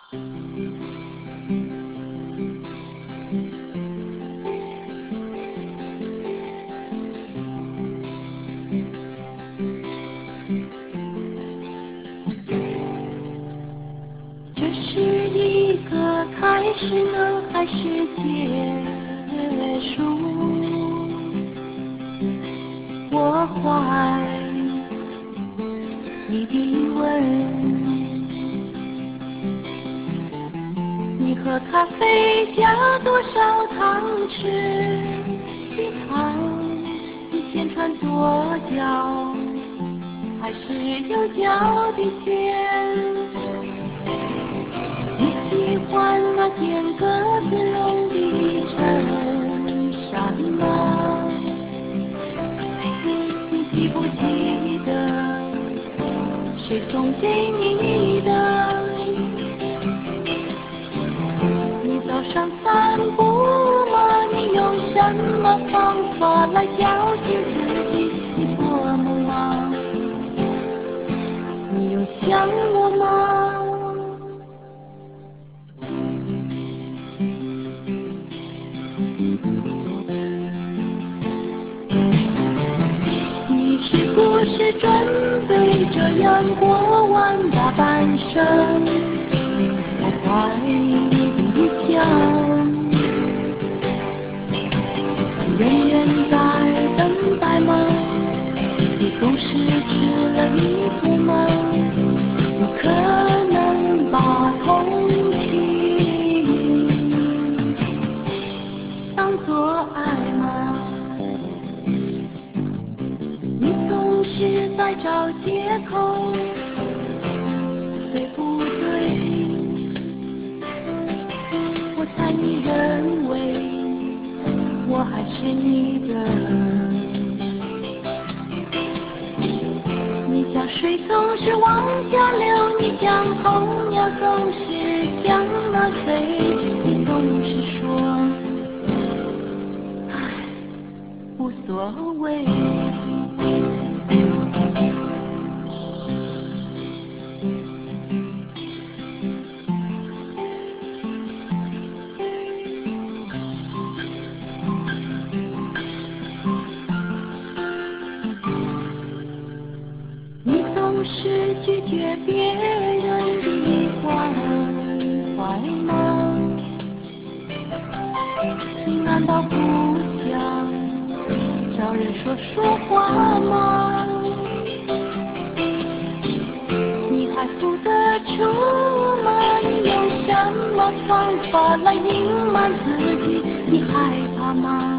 这是一个开始呢，还是结束？我怀疑地问。你喝咖啡加多少糖吃一糖？你先穿左脚还是右脚的鞋？你喜欢那件格子绒的衬衫吗？你记不记得谁送给你的？你早上散步吗？你用什么方法来叫醒自己？你做梦吗？你有想我吗？你是不是准备这样过完大半生？我怀疑想，永远在等待吗？你总是吃了一囑吗？你可能把空气当作爱吗？你总是在找借口，对不对？我猜你认为我还是你的。你讲水总是往下流，你讲候鸟总是向南飞，你总是说，唉，无所谓。你总是拒绝别人的关怀吗？你难道不想找人说话吗？你还付得出吗？你用什么方法来隐瞒自己？你害怕吗？